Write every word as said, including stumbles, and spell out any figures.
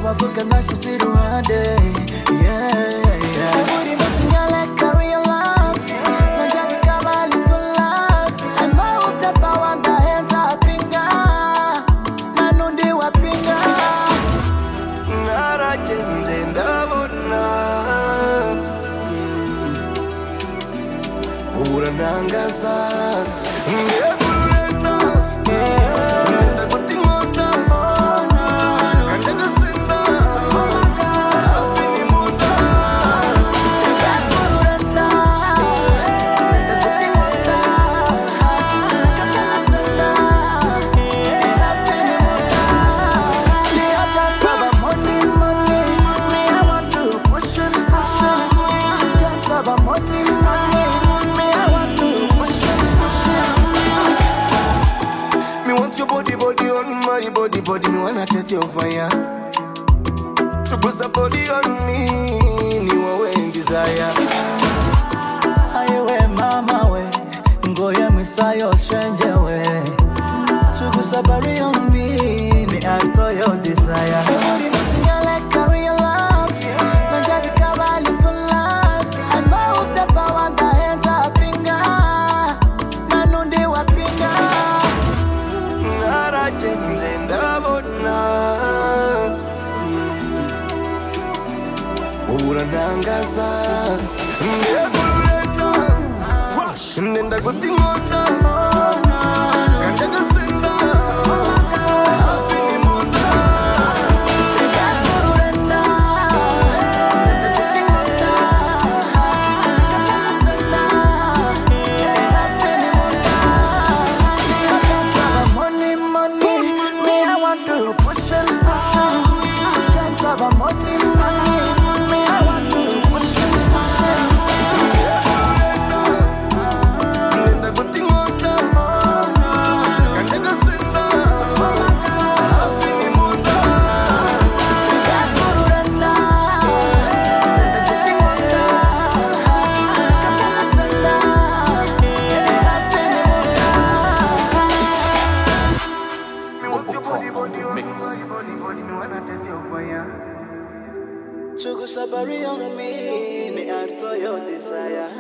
bavuga nashyize iruhande. Yeah, yeah. Buri munsi nyaleka real love, nongera bikaba live love. I know of the power and the hands up pinga, na nundi wapinga. Naragenze ndabona, uranangaza. Body, body, me wanna test your fire. So put a body on me, you are in desire. Ayewe mama we, ngoye misayo shenje we. So put a body on me, me ato your desire. Body makes me like a real love, nanja bikaba live for love. I know of the power and the hands up pinga, na nundi wapinga. Naragenze ndabona, uranangaza. Ndekururenda, ndenda gutingona, kanda gasinda, hafi ni munda. Ndekururenda, ndenda gutingona, kanda gasinda, hafi ni munda. I can't have money, money, me I want to push and push and. I can't have money, money, me I want to push and push and. Nenda gutingona, kanda gasinda, hafi ni munda. Ndekururenda, ndenda gutingona, kanda gasinda, hafi ni munda. Chugu sabari on me, me ato your desire.